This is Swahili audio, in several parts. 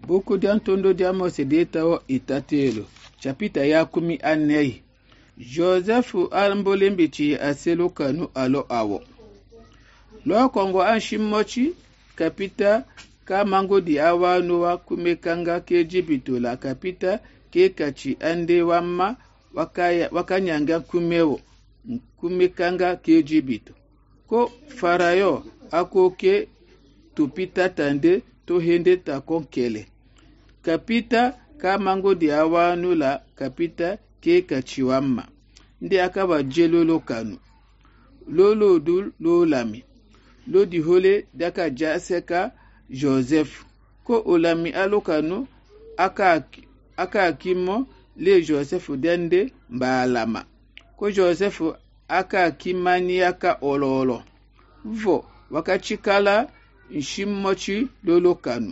Buku dia ntondo dia Mose deta o itatelo. Chapita ya 14. Josefu ambolembichi aselo kanu alo awo. Lo kongo anshimochi kapita ka mango di awa noa kumekanga ke jibito la kapita ke kachi ande wama wakanyanga kumewo kumekanga ke jibito. Ko farayo ako ke tupita tande to hende ta konkele. Kapita ka mango di awa nula kapita ke kachi wama. Ndi akaba jelolo kanu. Lolo dul lo lami. Lo di hole daka jaseka Joseph. Ko olami alokanu aka akimo le Joseph dende mbalama. Ko Joseph aka akimani aka ololo. Vo wakachikala nshimochi lolo kanu.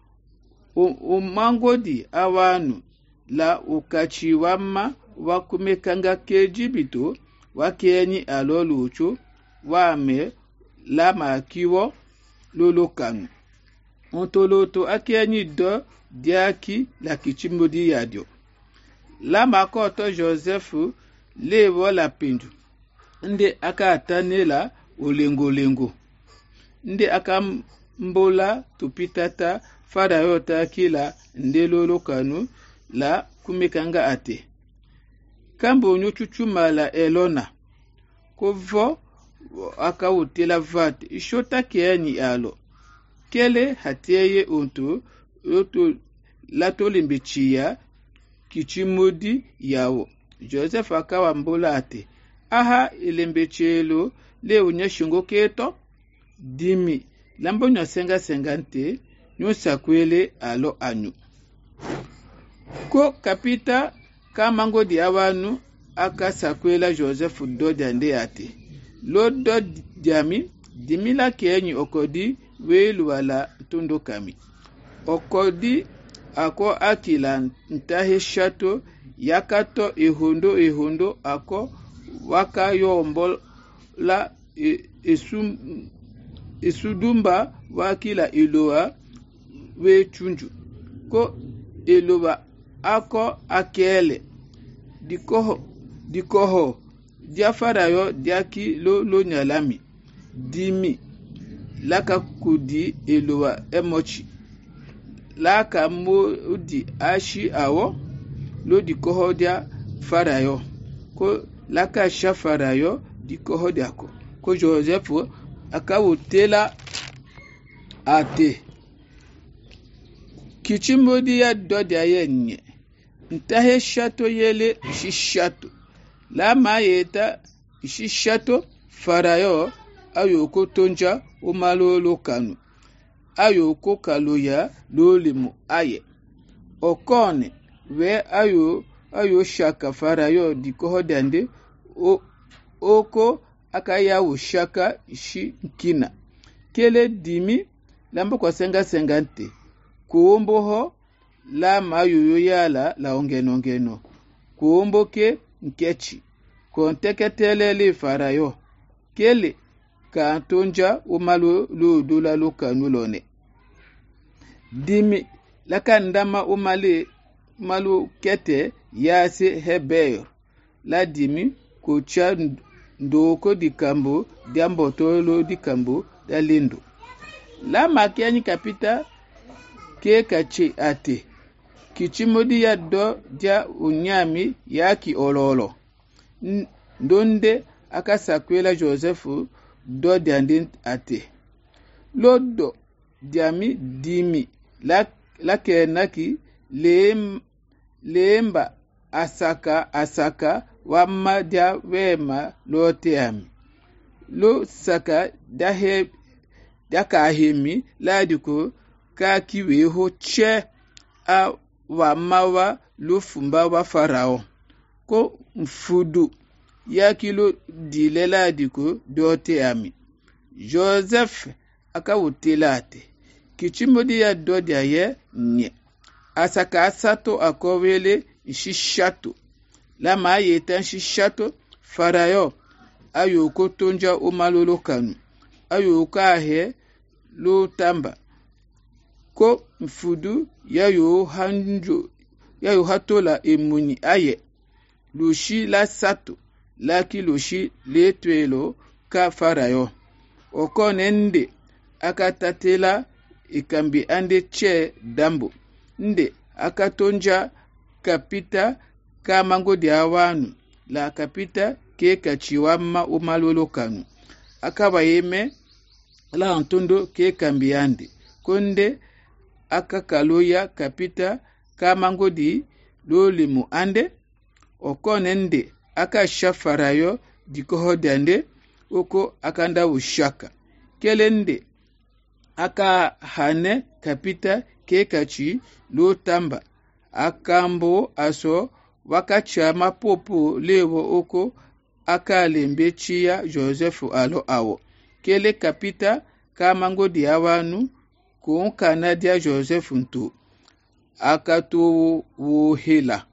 Umangodi awanu la ukachi wama wakumekanga kejibito wakenyi alolucho wame lama akiwo lolo kanu. Ontoloto akenyi do diaki la kichimodi yadio. Lama koto Josefu lewo la pindu. Nde aka atanela olengo. Nde aka mbola tupitata farayo kila nde lolo kanu la kumekanga ate. Kambo nyochuchuma la elona. Kovo aka utela vate. Ishota keani alo. Kele hateye onto lato limbichia kichimodi yao. Joseph akawa mbola ate. Aha ilembechelo le unyeshungo keto dimi. Lambo nyosenga sengante nyosakwele alo anyu. Ko kapita ka mango di awanu aka sakwela Joseph do dande ate. Lo do diami dimila kenyi okodi welu wala tundo kami. Okodi ako akila ntahe shato yakato ihundo ako waka yombo la isudumba wakila iloa we chunju. Ko iloa ako akele dikoho diafarayo diaki lo nyalami dimi laka kudi eloa emochi laka modi ashi awo lo dikoho dia farayo ko laka shafarayo dikoho diako. Ko Joseph akawutela ate kichimodi ya dodi ayenye ntahe shato yele shishato la mayeta shishato farayo ayoko tonja umalolo kanu ayoko kaloya lolimu aye okone we ayo shaka farayo dikoho dande oko akaya ushaka ishi nkina kele dimi lambo kwa sengante kuomboho la mayoyo yala la ongeno kuomboke nkechi konteketele le farayo kele kantonja umalo dola lokanulone dimi lakandama malo kete yase heber la dimi kocha ndoko dikambo diambotolo dikambo dalindo la makiani kapita ke kache ate kichimodi ya do dia unyami yaki ololo ndonde akasakwela Josefu do diandin ate lodo diami dimi la kenaki lemba asaka wama dia wema lote ami lo saka daka hemi ladiko ka kiwe ho che a wamawa lufumba wa farao ko mfudu ya kilo dilela diko dote ami Joseph akawutelate kichimodi ya dodi aye nye asaka asato akowele shishato la mayeta shishato farayo ayoko tonja umalolo kanu ayoko ahe lo tamba ko mfudu yayo hatola emuni aye lushi la sato laki lushi letwelo ka farayo okonende akatatela ikambi ande che dambo nde akatonja kapita ka mango dia wanu la kapita ke kachiwama umalolo kanu akabayeme la antondo ke kambi ande konde akakaloya kapita ka mango di lolimu ande okonende akashafarayo dikohodande oko akanda ushaka kelende aka hane kapita ke kachi lotamba akambo aso wakacha mapopo lewo oko akalembe chia Josefu alo awo kele kapita ka mango dia wanu ko kanadia Josefu ntu akato wo hela